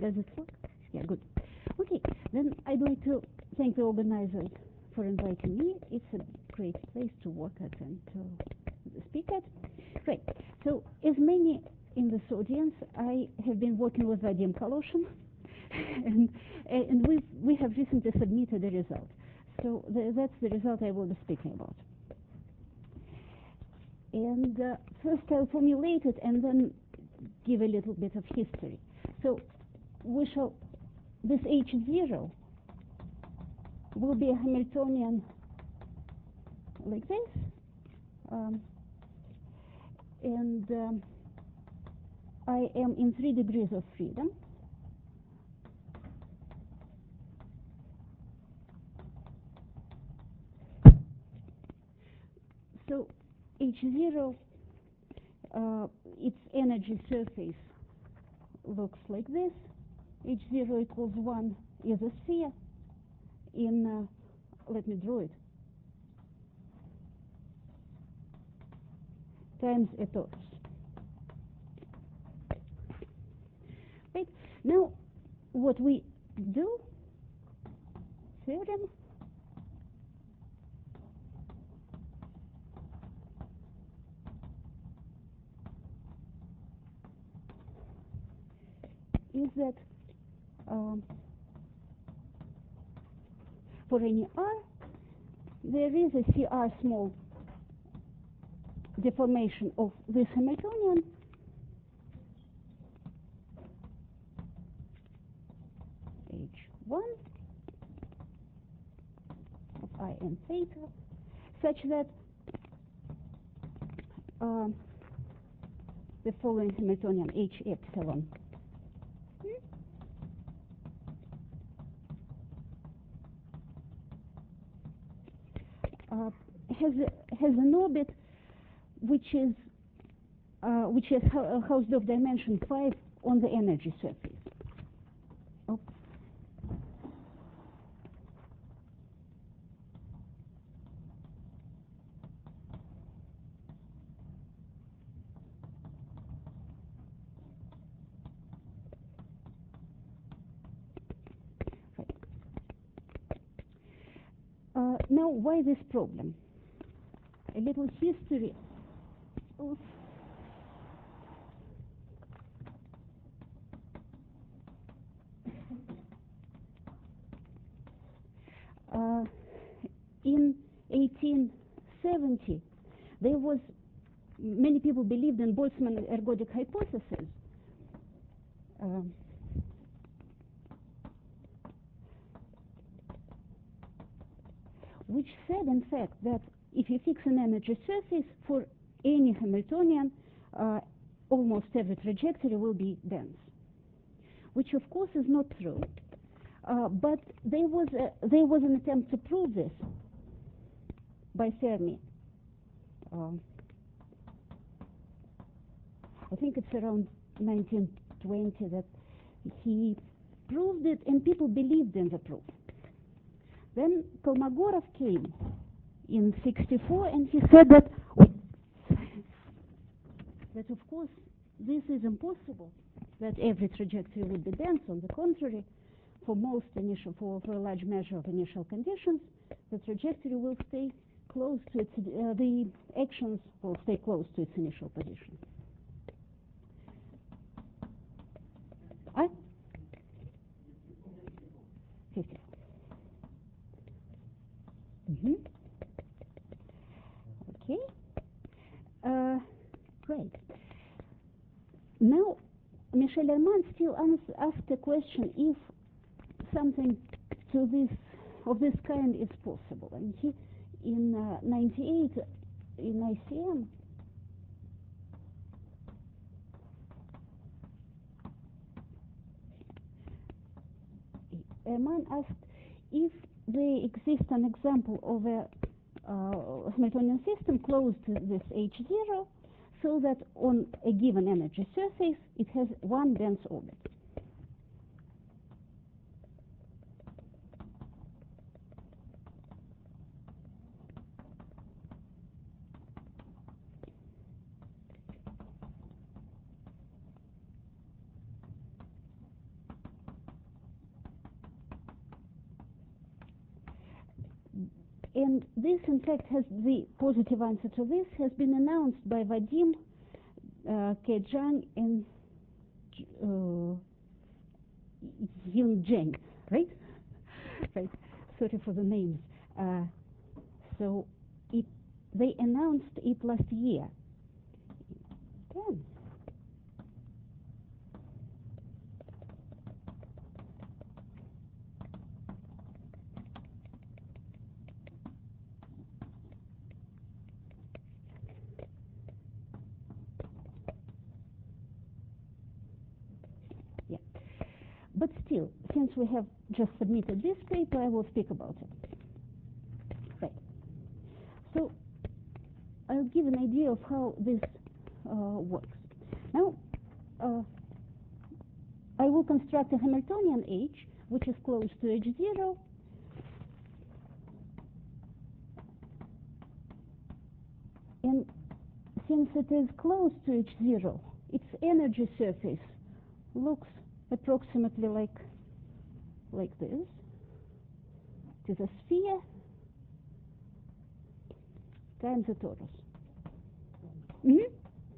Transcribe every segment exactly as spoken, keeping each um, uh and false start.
Does it work? Yeah, good. Okay, then I'd like to thank the organizers for inviting me. It's a great place to work at and to speak at. Great. So, as many in this audience, I have been working with Vadim Kaloshin, and, and we've, we have recently submitted the result. So the, that's the result I will be speaking about. And uh, first I'll formulate it and then give a little bit of history. So we shall, this H zero will be a Hamiltonian like this. Um, and um, I am in three degrees of freedom. So H zero, uh, its energy surface looks like this. H zero equals one is a sphere in, uh, let me draw it, times a torus. Right? Now, what we do, theorem, is that um, for any r, there is a C R small deformation of this Hamiltonian H one of I and theta, such that um, the following Hamiltonian H epsilon uh, has a, has an orbit which is uh, which has Hausdorff dimension five on the energy surface. Oh. Right. Uh, now, why this problem? A little history of uh, in eighteen seventy, there was, many people believed in Boltzmann ergodic hypothesis. Um, which said, in fact, that if you fix an energy surface for any Hamiltonian, uh, almost every trajectory will be dense, which of course is not true. Uh, but there was a, there was an attempt to prove this by Fermi. Um, I think it's around nineteen twenty that he proved it, and people believed in the proof. Then Kolmogorov came in sixty-four, and he said that that of course this is impossible, that every trajectory would be dense. On the contrary, for most initial, for, for a large measure of initial conditions, the trajectory will stay close to its, uh, the actions will stay close to its initial position. I? fifty. Mm-hmm. Okay. Uh, great. Now, Michel Herman still asked the question if something to this of this kind is possible, and he, in uh, ninety-eight, in I C M, Herman asked if there exists an example of a uh, Hamiltonian system close to this H zero, so that on a given energy surface it has one dense orbit. and this, in fact, has the positive answer to this has been announced by Vadim, uh, Kejang, and uh, Yun Zheng, right? Right. Sorry for the names. Uh, so it, they announced it last year. Again. Yeah. But still, since we have just submitted this paper, I will speak about it. Right. So I'll give an idea of how this uh, works. Now, uh, I will construct a Hamiltonian H, which is close to H zero, and since it is close to H zero, its energy surface looks approximately like like this. It is a sphere times a torus. Mm-hmm.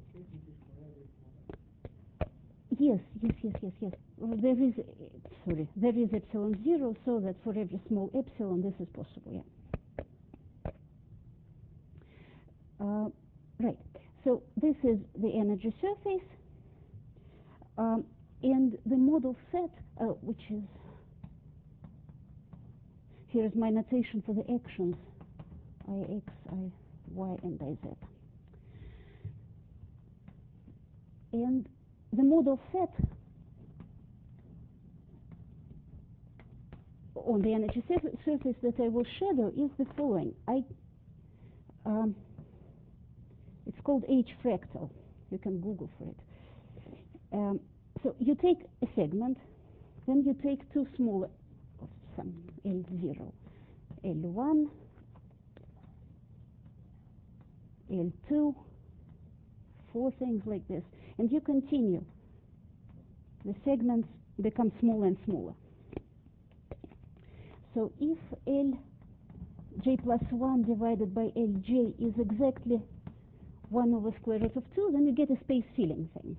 Yes, yes, yes, yes, yes. Well, there is, sorry, there is epsilon zero, so that for every small epsilon, this is possible. Yeah. Uh, right. So this is the energy surface, um, and the model set, uh, which is here's my notation for the actions: I x, I y, and I z. And the model set on the energy surface that I will shadow is the following. I, um, it's called H fractal. You can Google for it. Um, so you take a segment, then you take two smaller, some L zero, L one, L two, four things like this, and you continue. The segments become smaller and smaller. So if L j plus one divided by L j is exactly one over square root of two, then you get a space filling thing.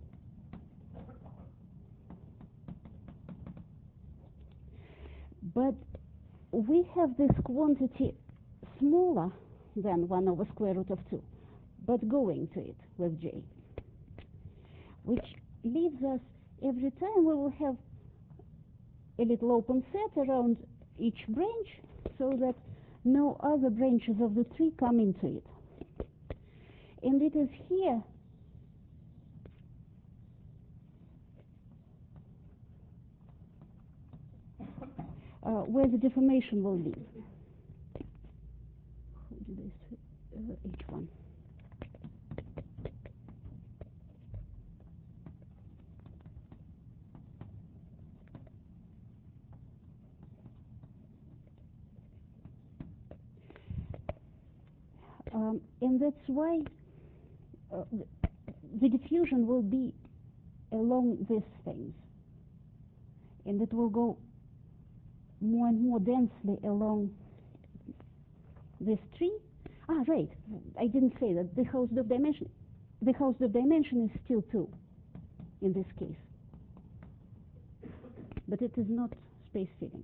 But we have this quantity smaller than one over square root of two, but going to it with j, which leaves us every time we will have a little open set around each branch so that no other branches of the tree come into it. And it is here uh, where the deformation will live. How did I say? Uh, H one. Um, and that's why uh, the, the diffusion will be along these things, and it will go more and more densely along this tree. Ah, right, I didn't say that the Hausdorff dimension, the Hausdorff dimension is still two in this case, but it is not space filling.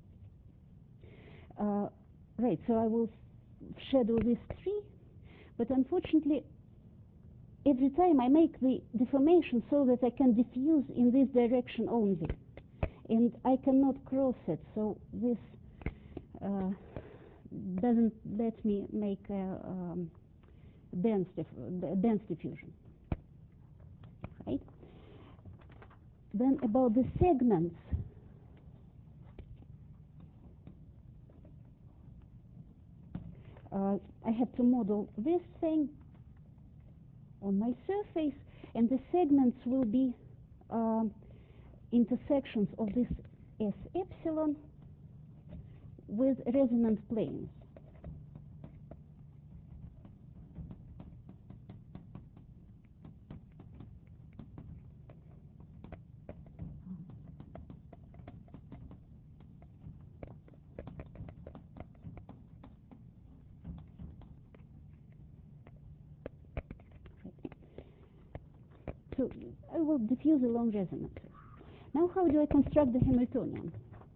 Uh, right, so I will shadow this tree, but unfortunately every time I make the deformation so that I can diffuse in this direction only, and I cannot cross it, so this uh, doesn't let me make a um, dense, dif dense diffusion, right? Then about the segments, uh, I have to model this thing on my surface, and the segments will be um, intersections of this S epsilon with resonant planes. So I will diffuse along resonances. Now how do I construct the Hamiltonian?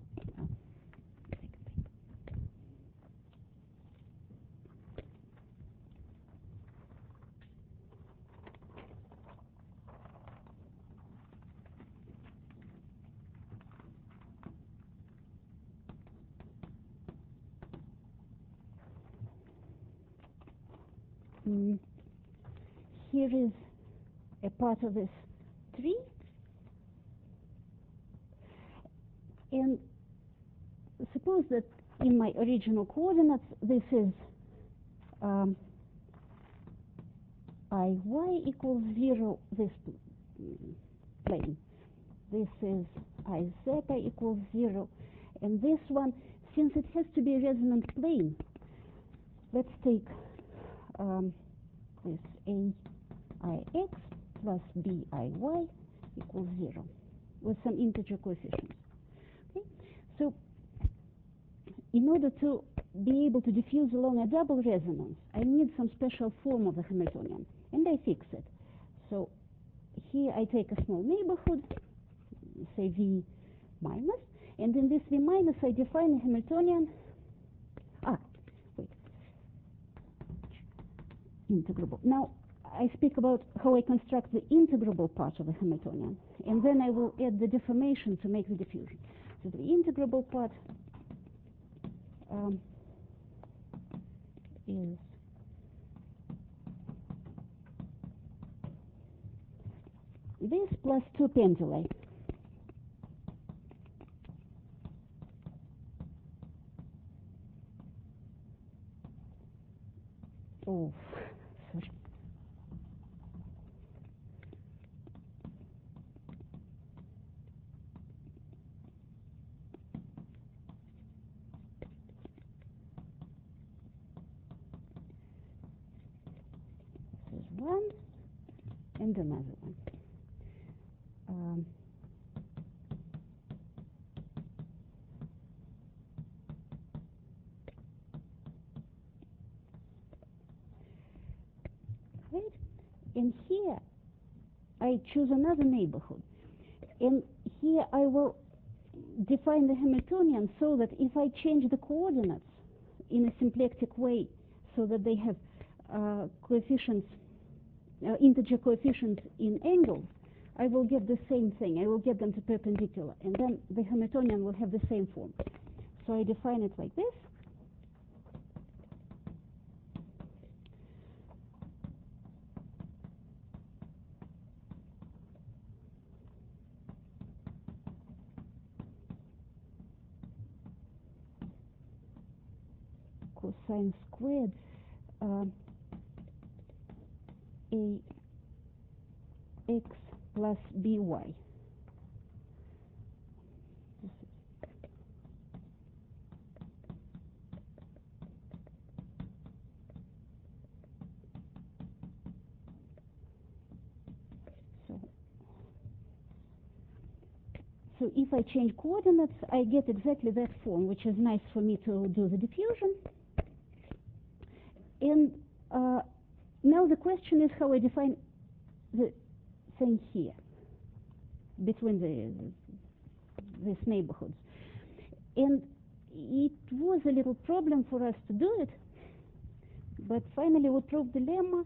Mm. Here is a part of this tree, and suppose that in my original coordinates this is um, I y equals zero, this plane. This is I zeta equals zero, and this one, since it has to be a resonant plane, let's take um, this a ix plus biy equals zero with some integer coefficients. Okay? So in order to be able to diffuse along a double resonance, I need some special form of the Hamiltonian, and I fix it. So here I take a small neighborhood, say V minus, and in this V minus I define a Hamiltonian. Ah, wait. Integrable. Now I speak about how I construct the integrable part of the Hamiltonian, and then I will add the deformation to make the diffusion. So the integrable part um, is this plus two penduli. Oh, sorry. This is one and another one. Um, right? And here I choose another neighborhood. And here I will define the Hamiltonian so that if I change the coordinates in a symplectic way so that they have uh, coefficients, uh, integer coefficients in angles, I will get the same thing. I will get them to perpendicular, and then the Hamiltonian will have the same form. So I define it like this. Cosine squared uh, a x plus by. So, so if I change coordinates, I get exactly that form, which is nice for me to do the diffusion. And uh, now the question is how I define the thing here between the these neighborhoods. And it was a little problem for us to do it, but finally we proved the lemma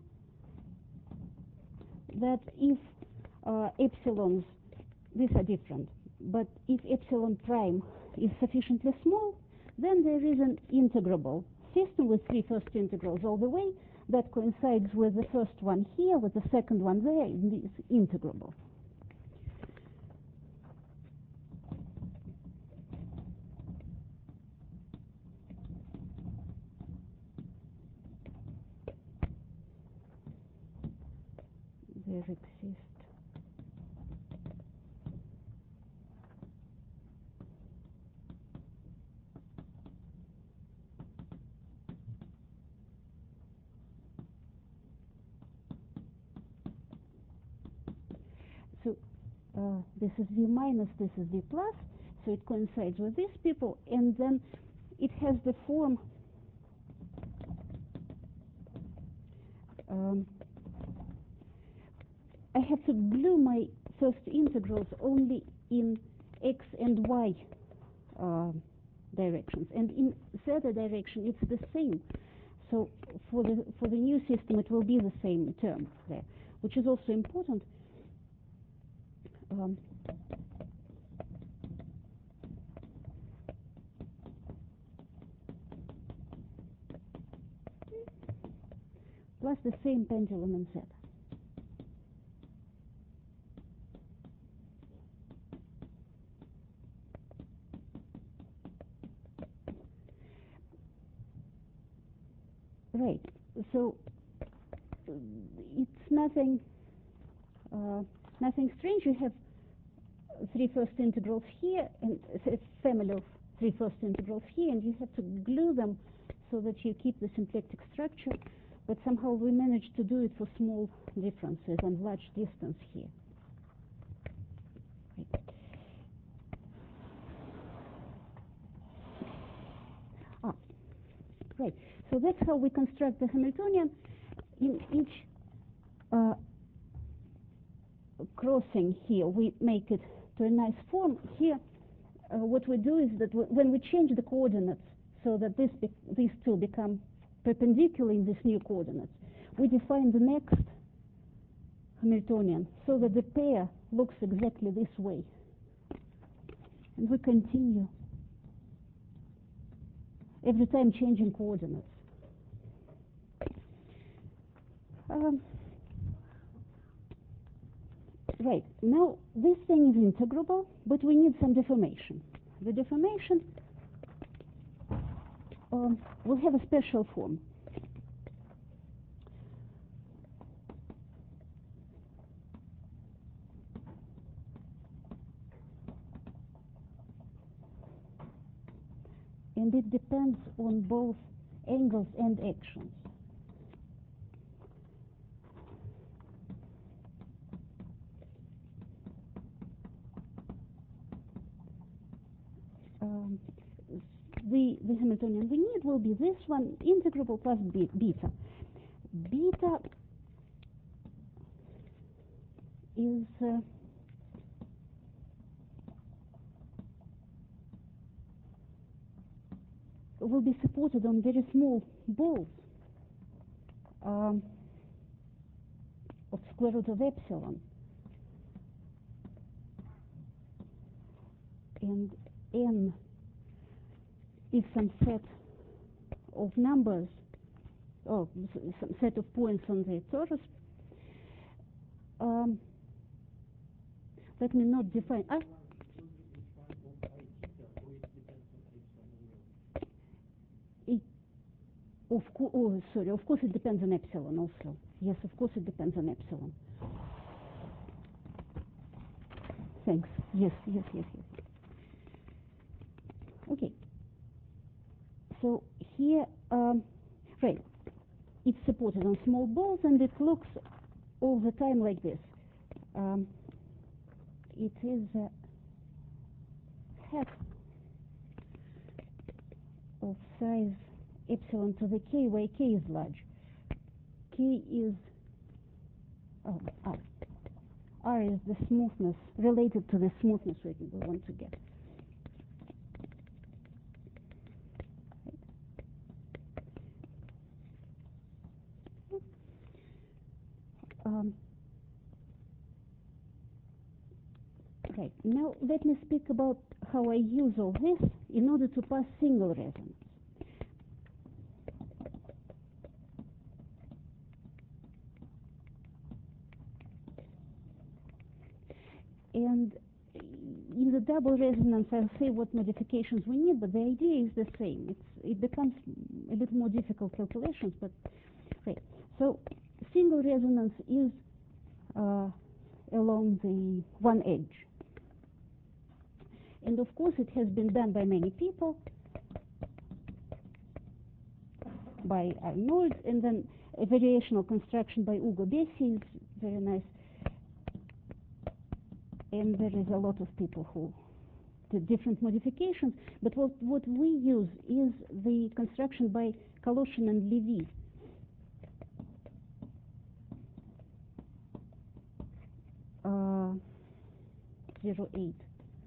that if uh, epsilons, these are different, but if epsilon prime is sufficiently small, then there is an integrable system with three first integrals all the way that coincides with the first one here, with the second one there, and is integrable. There exists so uh, this is V minus, this is V plus, so it coincides with these people, and then it has the form um, I have to glue my first integrals only in x and y uh, directions, and in the other direction it's the same. So for the for the new system it will be the same term there, which is also important. Um, plus the same pendulum in Z. Right. So uh, it's nothing uh, nothing strange. You have three first integrals here and a family of three first integrals here, and you have to glue them so that you keep the symplectic structure. But somehow we managed to do it for small differences and large distance here. Right. Ah, right. So that's how we construct the Hamiltonian. In each uh, crossing here, we make it to a nice form. Here, uh, what we do is that w when we change the coordinates so that this these two become perpendicular in these new coordinates, we define the next Hamiltonian so that the pair looks exactly this way. And we continue every time changing coordinates. Um, right, now this thing is integrable, but we need some deformation. The deformation um, will have a special form. And it depends on both angles and actions. Um, the, the Hamiltonian we need will be this one, integrable plus beta. Beta is uh, will be supported on very small balls um, of square root of epsilon, and n is some set of numbers, or some set of points on the torus. Um, let me not define. Ah, it, of course, oh, sorry, of course it depends on epsilon also. Yes, of course it depends on epsilon. Thanks. Yes, yes, yes, yes. Okay. So here, um, right, it's supported on small balls, and it looks all the time like this. Um, it is a hat of size epsilon to the k, where k is large. K is oh, r. R is the smoothness, related to the smoothness we want to get. Um, right, now let me speak about how I use all this in order to pass single resonance. And in the double resonance, I'll say what modifications we need, but the idea is the same. It's, it becomes a bit more difficult calculations, but right. So single resonance is uh, along the one edge. And of course, it has been done by many people, by Arnold, and then a variational construction by Ugo Bessi is very nice. And there is a lot of people who did different modifications. But what, what we use is the construction by Kaloshin and Levy. zero eight.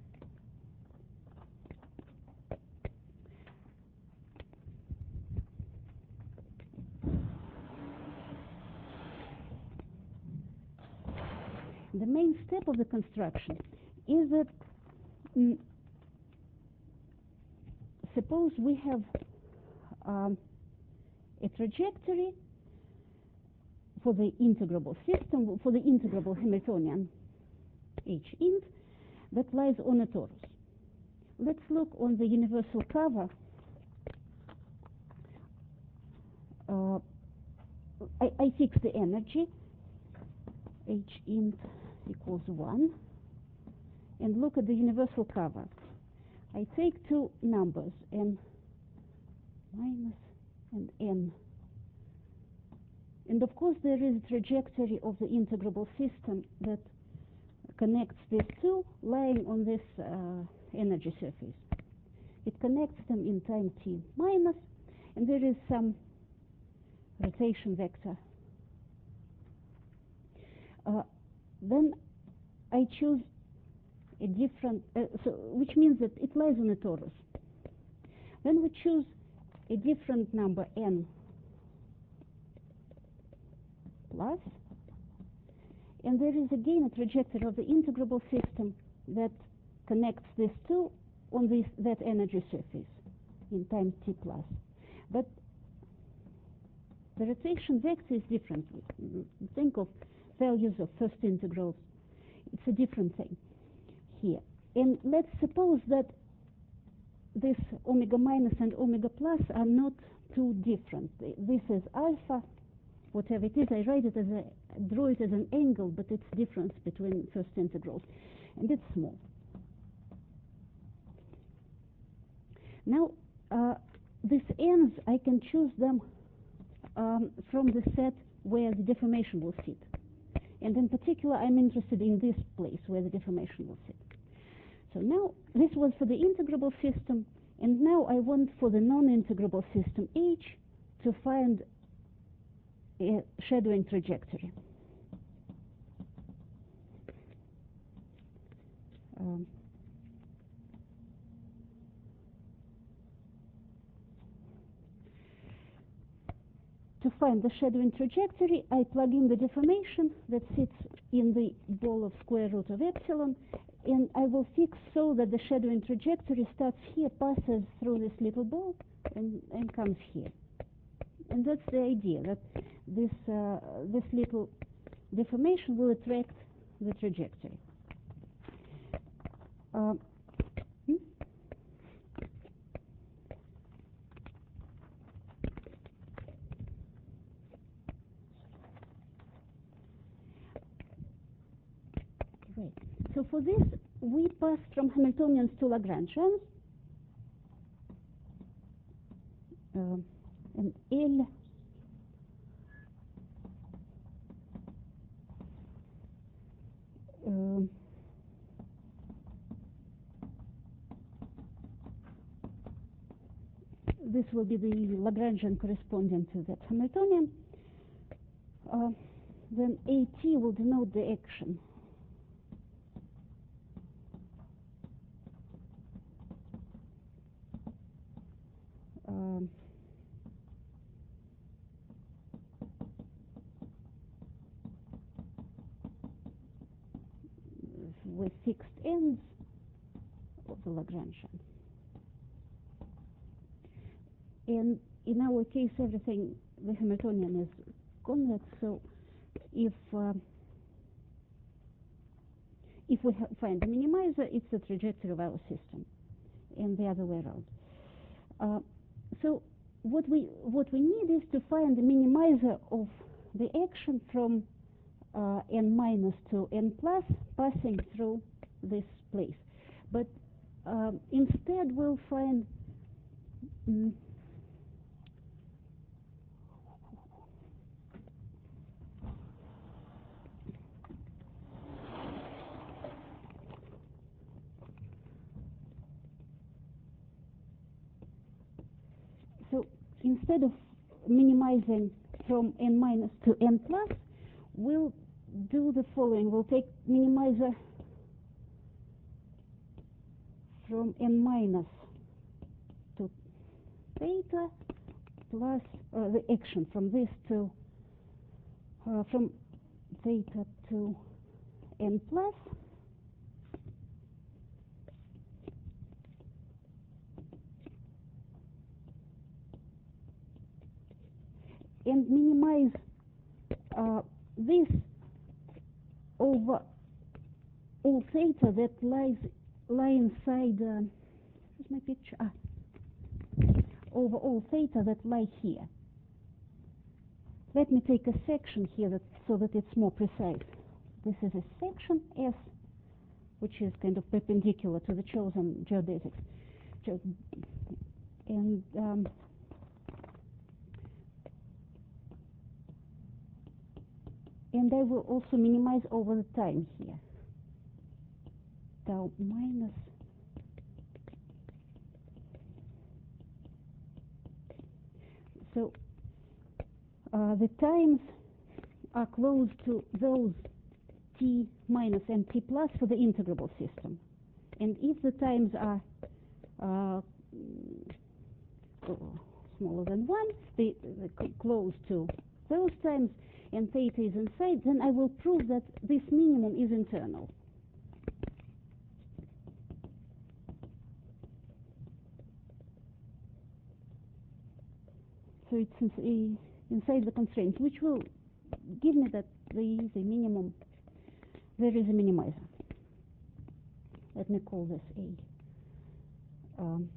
The main step of the construction is that mm, suppose we have um, a trajectory for the integrable system, for the integrable Hamiltonian H int that lies on a torus. Let's look on the universal cover. Uh, I, I fix the energy, H int equals one, and look at the universal cover. I take two numbers, n minus and n. And of course there is a trajectory of the integrable system that connects these two lying on this uh, energy surface. It connects them in time t minus, and there is some rotation vector. Uh, then I choose a different, uh, so, which means that it lies on a torus. Then we choose a different number n plus, and there is again a trajectory of the integrable system that connects these two on this that energy surface in time t plus. But the rotation vector is different. Think of values of first integrals. It's a different thing here. And let's suppose that this omega minus and omega plus are not too different. This is alpha, whatever it is. I write it as a, draw it as an angle, but it's difference between first integrals, and it's small. Now, uh, these n's, I can choose them um, from the set where the deformation will sit. And in particular, I'm interested in this place where the deformation will sit. So now, this was for the integrable system, and now I want for the non-integrable system H to find a shadowing trajectory. Um, to find the shadowing trajectory, I plug in the deformation that sits in the ball of square root of epsilon, and I will fix so that the shadowing trajectory starts here, passes through this little ball, and, and comes here. And that's the idea, that this, uh, this little deformation will attract the trajectory. Uh, hmm? Right. So for this, we pass from Hamiltonians to Lagrangians. Uh, and L uh, this will be the Lagrangian corresponding to that Hamiltonian. Uh, then AT will denote the action. Um, with fixed ends of the Lagrangian. And in our case, everything, the Hamiltonian is convex, so if uh, if we find the minimizer, it's the trajectory of our system, and the other way around. Uh, so what we what we need is to find the minimizer of the action from uh, n minus to n plus, passing through this place. But uh, instead, we'll find mm, so instead of minimizing from n minus to n plus, we'll do the following. We'll take minimizer from n minus to theta plus uh, the action from this to uh, from theta to n plus and minimize uh, this over all theta that lies lie inside uh, where's my picture ah, over all theta that lie here. Let me take a section here that, so that it's more precise. This is a section S, which is kind of perpendicular to the chosen geodesics. And um, and I will also minimize over the time here. Tau minus so uh, the times are close to those t minus and t plus for the integrable system, and if the times are uh, smaller than one, they, they close to those times, and theta is inside, then I will prove that this minimum is internal. So it's in, inside the constraint, which will give me that there is a minimum, there is a minimizer. Let me call this A. Um,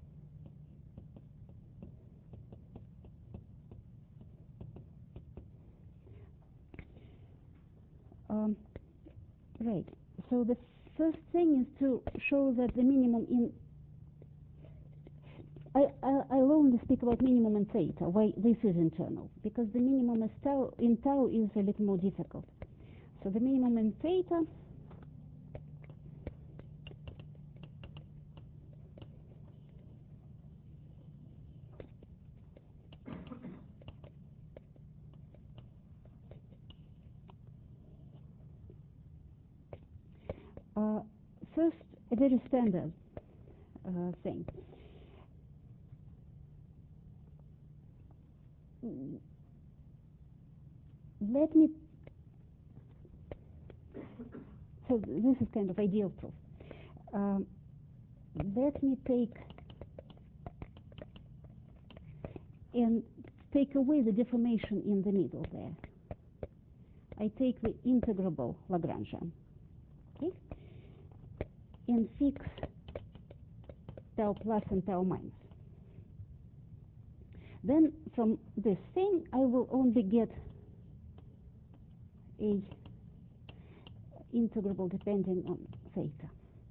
um, right, so the first thing is to show that the minimum in I, I, I'll only speak about minimum in theta, why this is internal, because the minimum is tau, in tau is a little more difficult. So the minimum in theta uh, first, a very standard uh, thing. Let me, so this is kind of ideal proof. Um, let me take and take away the deformation in the middle there. I take the integrable Lagrangian, okay, and fix tau plus and tau minus. Then from this thing, I will only get a integrable depending on theta.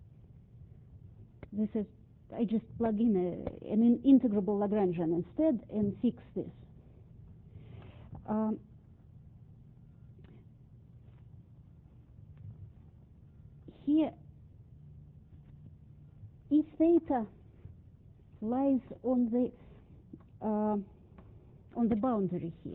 This is, I just plug in a, an integrable Lagrangian instead and fix this. Um, here, if theta lies on the uh, on the boundary here,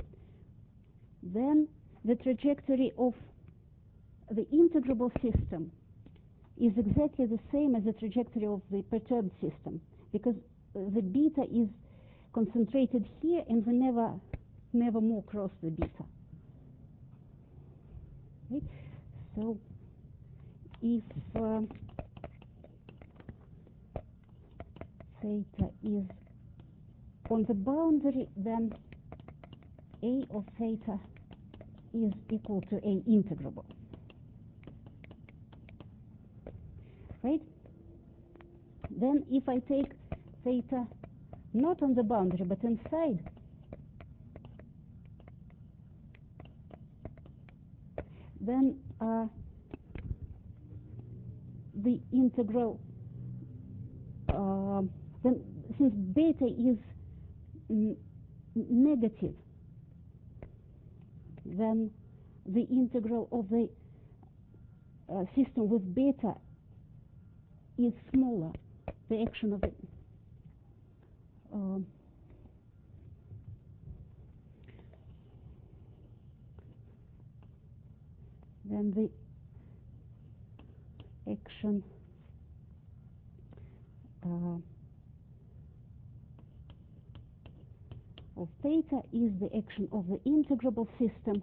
then the trajectory of the integrable system is exactly the same as the trajectory of the perturbed system, because the beta is concentrated here and we never never more cross the beta. Right? So if uh, theta is on the boundary, then A of theta is equal to A integrable. Right? Then if I take theta not on the boundary but inside, then uh, the integral, uh, then since beta is n negative, then the integral of the uh, system with beta is smaller, the action of it. Um, then the action uh, of theta is the action of the integrable system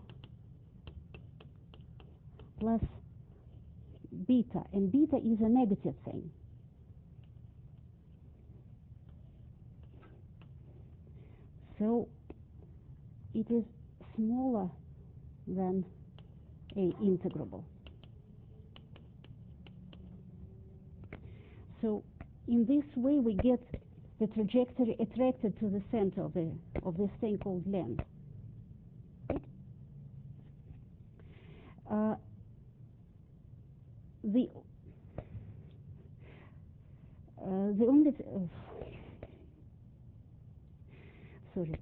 plus beta, and beta is a negative thing. So it is smaller than a integrable. So in this way we get the trajectory attracted to the center of, the, of this thing called length. Right? Uh, the uh, the only th uh, sorry.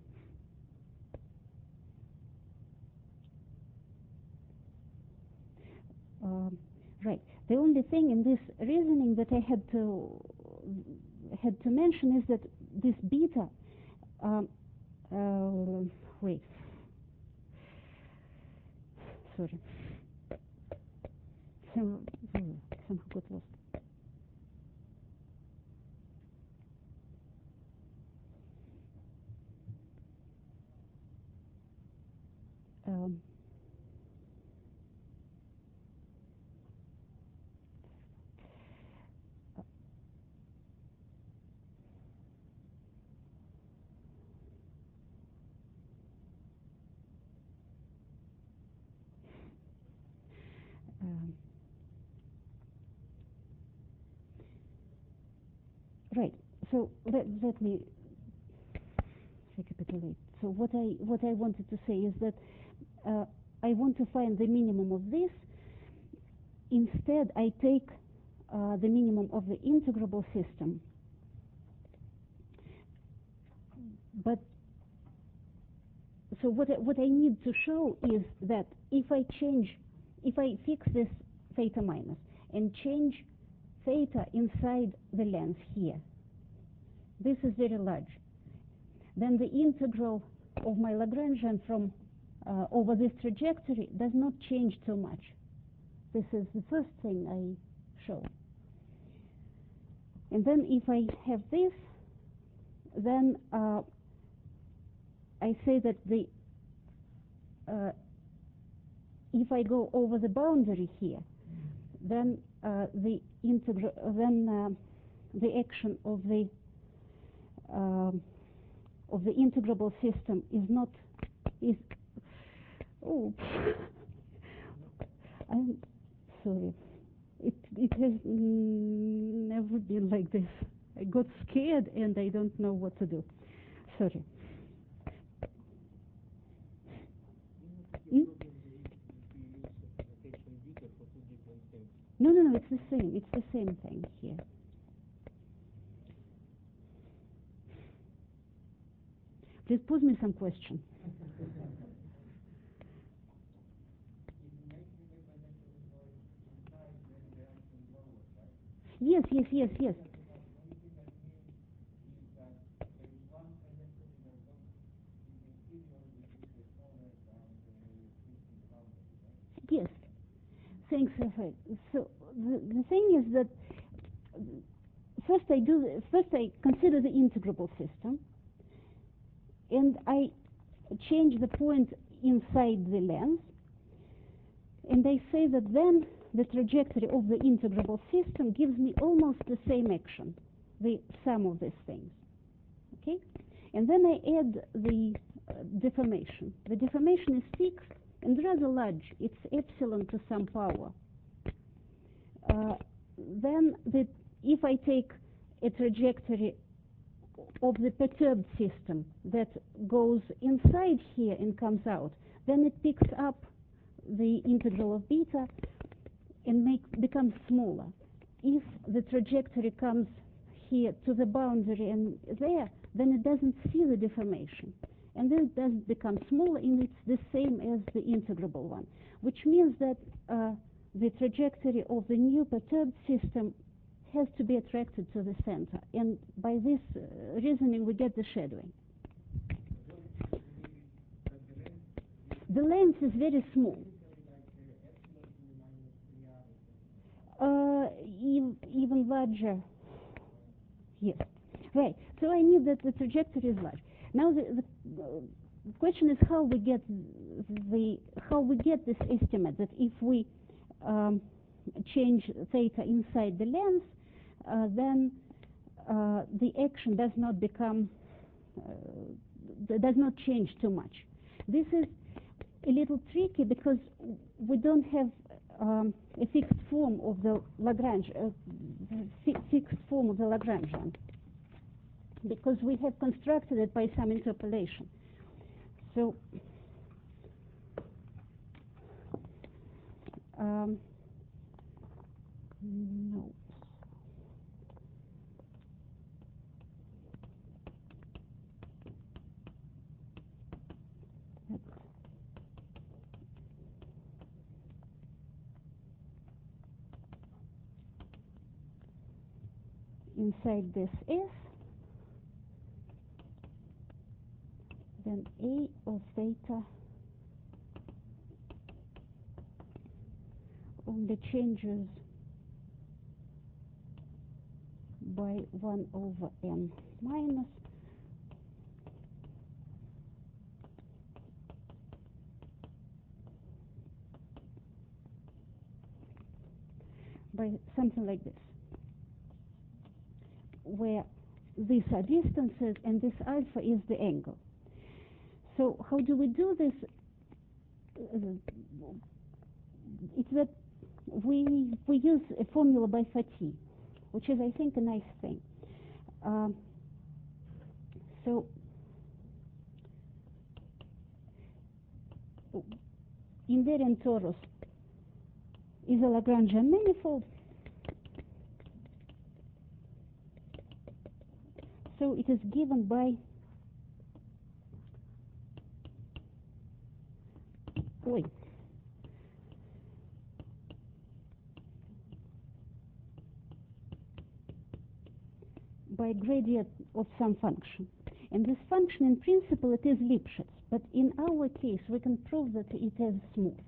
Um, right. The only thing in this reasoning that I had to had to mention is that this beta. Um, uh, wait. Sorry. Some, somehow got lost. Um, um, right. So let, let me recapitulate. So what I what I wanted to say is that uh, I want to find the minimum of this. Instead, I take uh, the minimum of the integrable system. But so what I, what I need to show is that if I change, if I fix this theta minus and change theta inside the length here, this is very large, then the integral of my Lagrangian from uh, over this trajectory does not change too much. This is the first thing I show. And then if I have this, then uh, I say that the uh, if I go over the boundary here, then uh, the integral, then uh, the action of the uh, of the integrable system is not is oh I'm sorry. It it has mm, never been like this. I got scared and I don't know what to do. Sorry. Hmm? No, no, no. It's the same. It's the same thing here. Please pose me some question. Yes, yes, yes, yes. Yes. Thanks, Raphael. So the, the thing is that first I do first I consider the integrable system, and I change the point inside the length, and I say that then the trajectory of the integrable system gives me almost the same action, the sum of these things. Okay, and then I add the uh, deformation. The deformation is fixed and rather large. It's epsilon to some power. Uh, then the, if I take a trajectory of the perturbed system that goes inside here and comes out, then it picks up the integral of beta and make, becomes smaller. If the trajectory comes here to the boundary and there, then it doesn't see the deformation. And then it does become smaller, and it's the same as the integrable one, which means that uh, the trajectory of the new perturbed system has to be attracted to the center. And by this uh, reasoning, we get the shadowing. The length is very small. Uh, ev even larger. Yes. Right. So I knew that the trajectory is large. Now the, the uh, question is how we get the how we get this estimate that if we um, change theta inside the lens, uh, then uh, the action does not become uh, does not change too much. This is a little tricky because we don't have um, a fixed form of the Lagrange, uh, fi fixed form of the Lagrangian, because we have constructed it by some interpolation. So um, no. Inside this S, then A of theta only changes by one over n minus by something like this, where these are distances and this alpha is the angle. So how do we do this? Uh, it's that we we use a formula by Fatih, which is, I think, a nice thing. Um, so invariant torus is a Lagrangian manifold. So it is given by wait, by gradient of some function. And this function, in principle, it is Lipschitz. But in our case, we can prove that it is smooth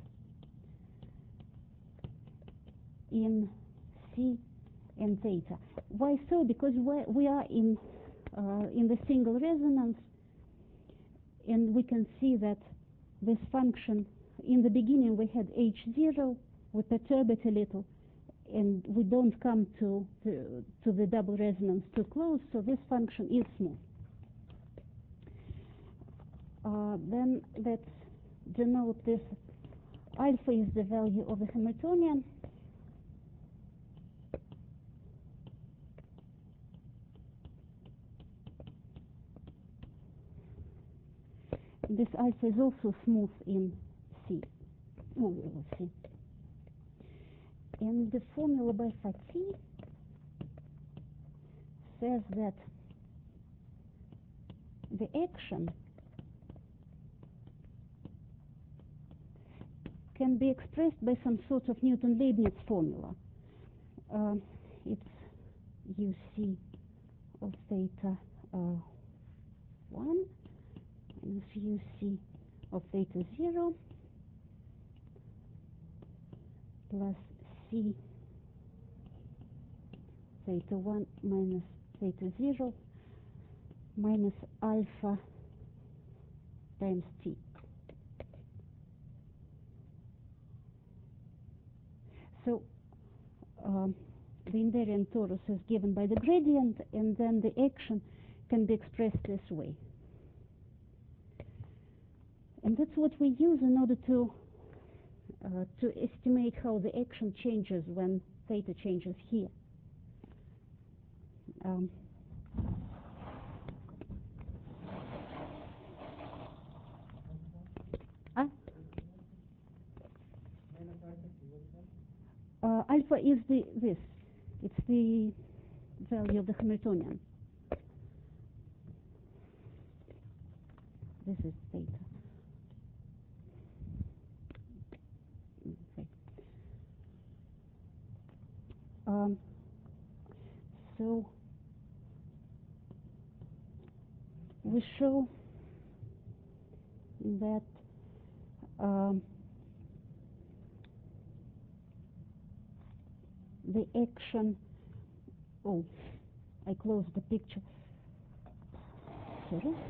in C and theta. Why so? Because we are in uh, in the single resonance, and we can see that this function, in the beginning we had H zero, we perturb it a little, and we don't come to the, to the double resonance too close, so this function is smooth. Uh, then let's denote this. Alpha is the value of the Hamiltonian. This alpha is also smooth in C. Oh, let's see. And the formula by Fatih says that the action can be expressed by some sort of Newton-Leibniz formula. Uh, it's U C of theta uh, one minus U C of theta zero plus C theta one minus theta zero minus alpha times T. So um, the invariant torus is given by the gradient, and then the action can be expressed this way. And that's what we use in order to uh, to estimate how the action changes when theta changes here. Um, uh, uh, alpha is the this. It's the value of the Hamiltonian. This is theta. Okay. Um, so we show that um, the action, oh, I close the picture. Sorry.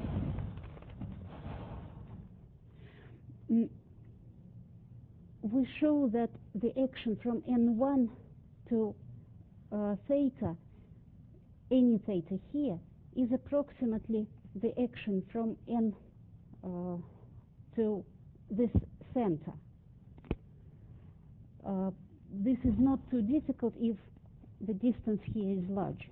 Mm. We show that the action from n one to uh, theta, any theta here, is approximately the action from n uh, to this center. Uh, this is not too difficult if the distance here is large.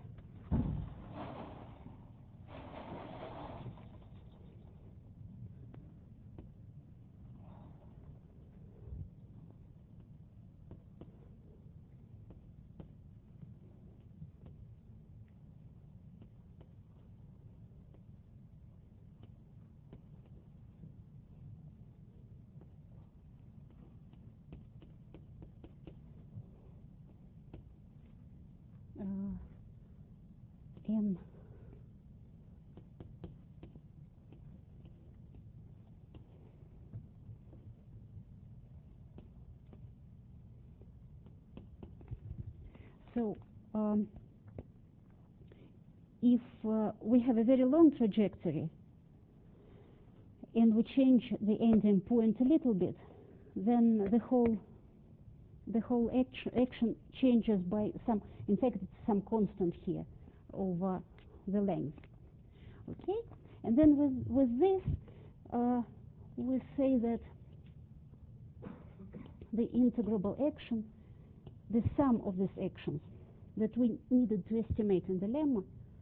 Uh, n So um, if uh, we have a very long trajectory and we change the ending point a little bit, then the whole the whole action, action changes by some, in fact, it's some constant here over the length. Okay, and then with with this, uh, we say that the integrable action, the sum of these actions that we needed to estimate in the lemma,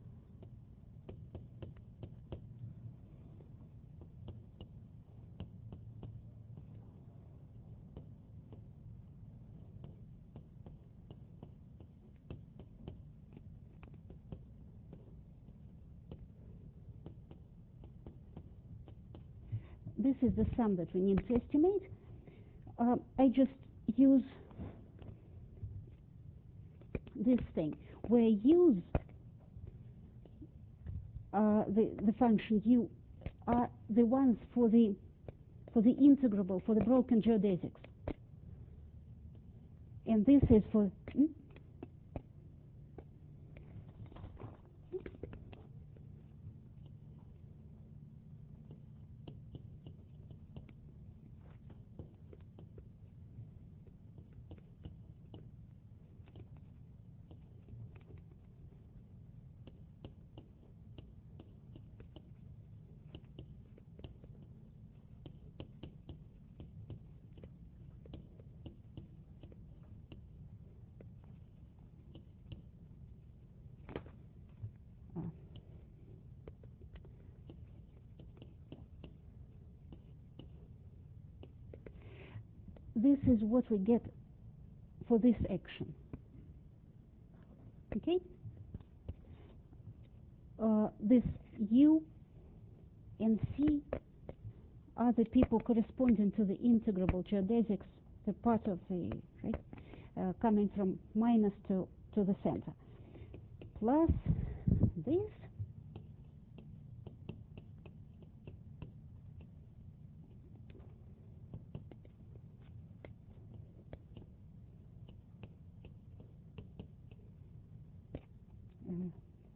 this is the sum that we need to estimate. Uh, I just use this thing where use uh, the the function u are the ones for the for the integrable, for the broken geodesics, and this is for hmm? This is what we get for this action. Okay? Uh, this U and C are the people corresponding to the integrable geodesics, the part of the, right, uh, coming from minus to, to the center, plus this. Uh,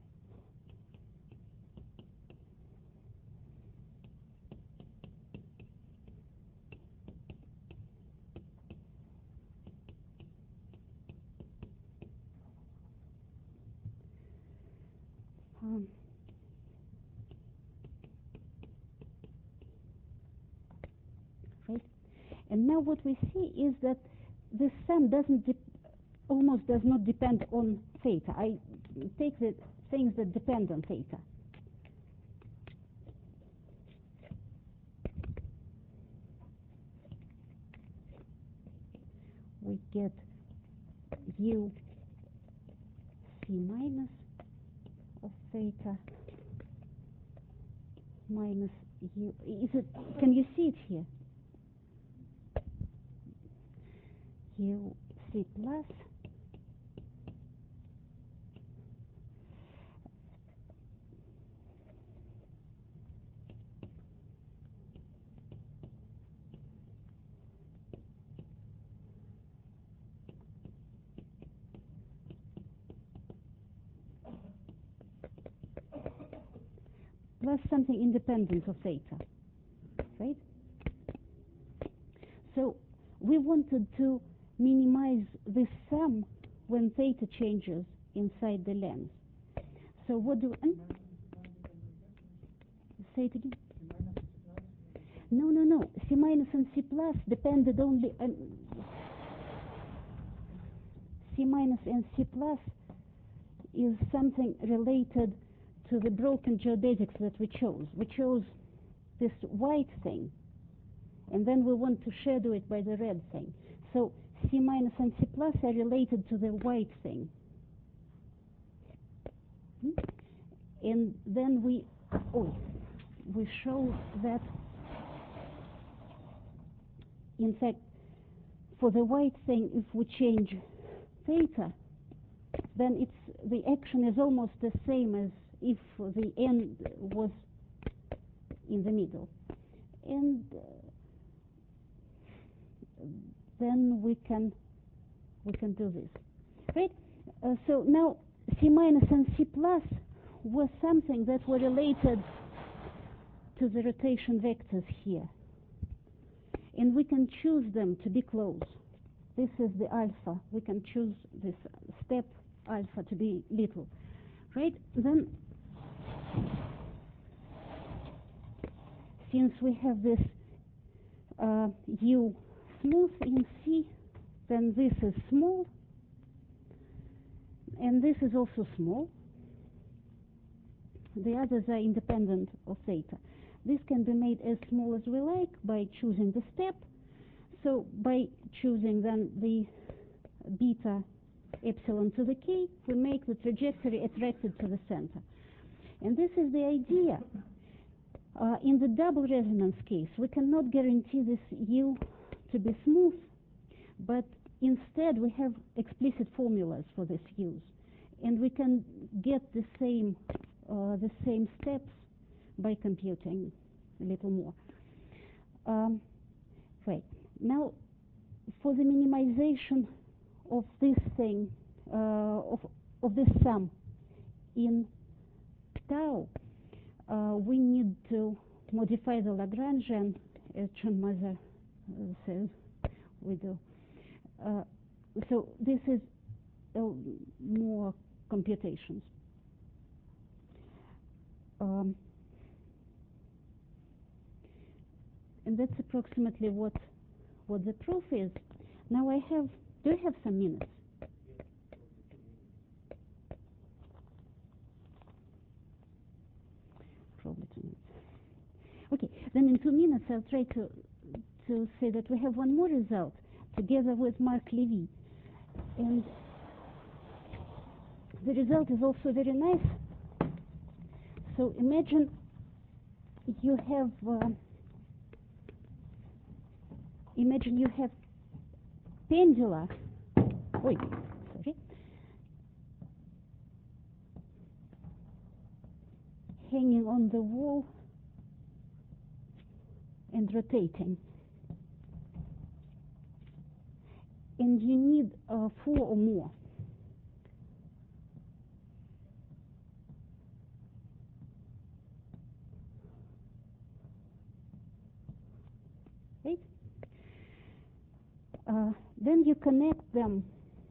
um, right, and now what we see is that this sum doesn't de almost does not depend on theta. I take the things that depend on theta. We get u c minus of theta minus u. Is it? Can you see it here? U c plus plus something independent of theta, right? So we wanted to minimize this sum when theta changes inside the lens. So what do we... Say it again. No, no, no. C minus and C plus depended only on... C minus and C plus is something related to the broken geodesics that we chose. We chose this white thing, and then we want to shadow it by the red thing. So C minus and C plus are related to the white thing. Hmm? And then we, oh, we show that, in fact, for the white thing, if we change theta, then it's, the action is almost the same as if the end was in the middle. And uh, then we can we can do this, right? Uh, so now C minus and C plus was something that were related to the rotation vectors here, and we can choose them to be close. This is the alpha. We can choose this step alpha to be little, right? Then, since we have this uh, U smooth in C, then this is small, and this is also small. The others are independent of theta. This can be made as small as we like by choosing the step. So by choosing then the beta epsilon to the k, we make the trajectory attracted to the center. And this is the idea. Uh, in the double resonance case, we cannot guarantee this U to be smooth, but instead we have explicit formulas for these U's, and we can get the same uh, the same steps by computing a little more. Um, right now, for the minimization of this thing, uh, of of this sum in tau, uh, we need to modify the Lagrangian, as John Mazur uh, says we do. Uh, so this is uh, more computations. Um, and that's approximately what what the proof is. Now I have, do I have some minutes? Probably two minutes. Okay, then in two minutes I'll try to to say that we have one more result together with Mark Levy. And the result is also very nice. So imagine you have uh, imagine you have pendula, wait, sorry, hanging on the wall and rotating. And you need uh, four or more. Right? Uh, then you connect them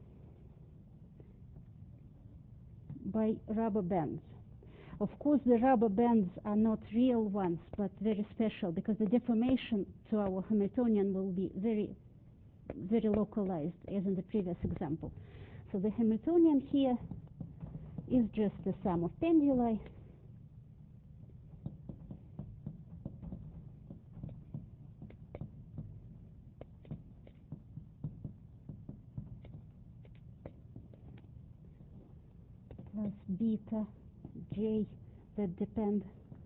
by rubber bands. Of course, the rubber bands are not real ones, but very special, because the deformation to our Hamiltonian will be very, very localized, as in the previous example. So the Hamiltonian here is just the sum of penduli. Plus beta j that depend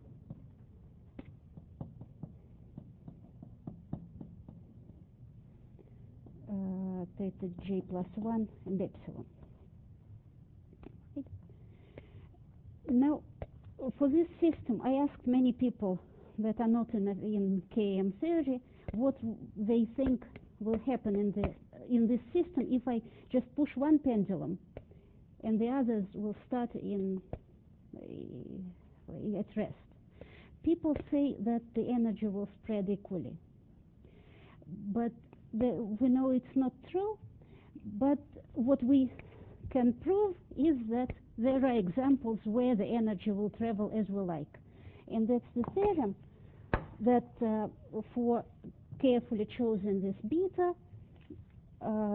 uh, theta j plus one and epsilon. Right. Now, for this system, I asked many people that are not in, in K M theory what they think will happen in the in this system if I just push one pendulum and the others will start in uh, at rest. people say that the energy will spread equally. But the, we know it's not true, but what we can prove is that there are examples where the energy will travel as we like. And that's the theorem that uh, for carefully chosen this beta, uh,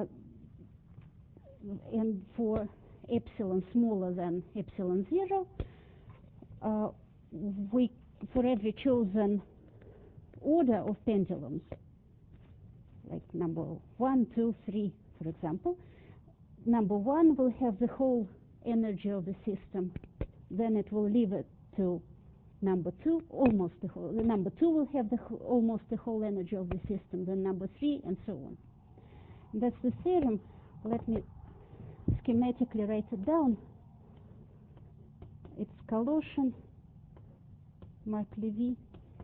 and for epsilon smaller than epsilon zero, uh, we, for every chosen order of pendulums, like number one, two, three, for example, number one will have the whole energy of the system, then it will leave it to number two, almost the whole. The number two will have the whole, almost the whole energy of the system, then number three, and so on. And that's the theorem. Let me schematically write it down. It's Colossian, Mark Levy,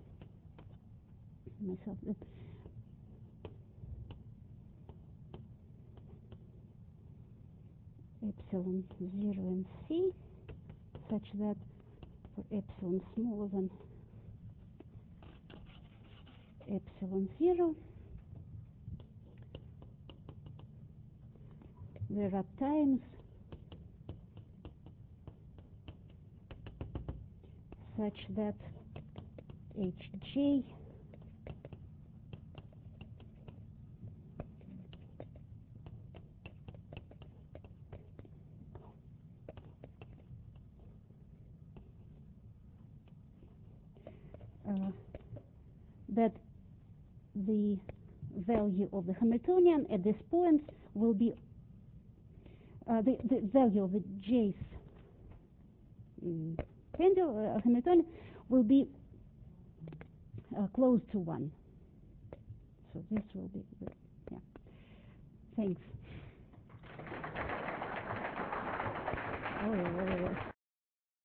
myself. Epsilon zero and c, such that for epsilon smaller than epsilon zero, there are times such that Hj uh, that the value of the Hamiltonian at this point will be uh, the, the value of the J's um, pendulum uh, Hamiltonian will be uh, close to one. So this will be good. Yeah. Thanks. Oh,